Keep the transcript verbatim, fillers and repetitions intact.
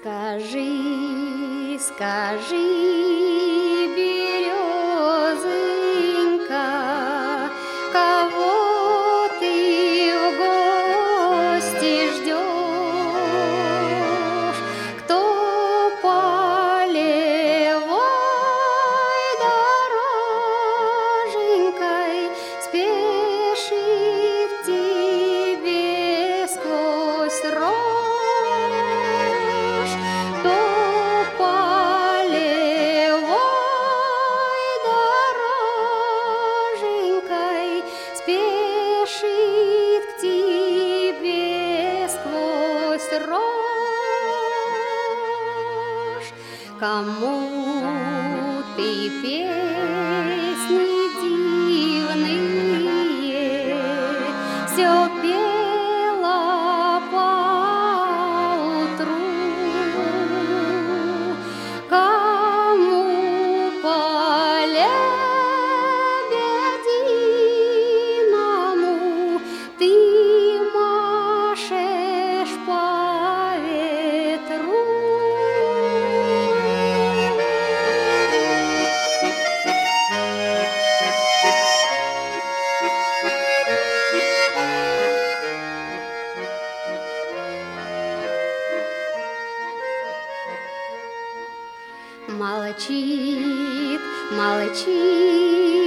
Скажи, скажи, березонька, кого ты в гости ждешь? Кто по левой дороженькой спешит к тебе сквозь рожь? Спешит к тебе сквозь рожь. Кому ты песни дивные все пела поутру? Кому поле ты машешь по ветру? Молчит, молчит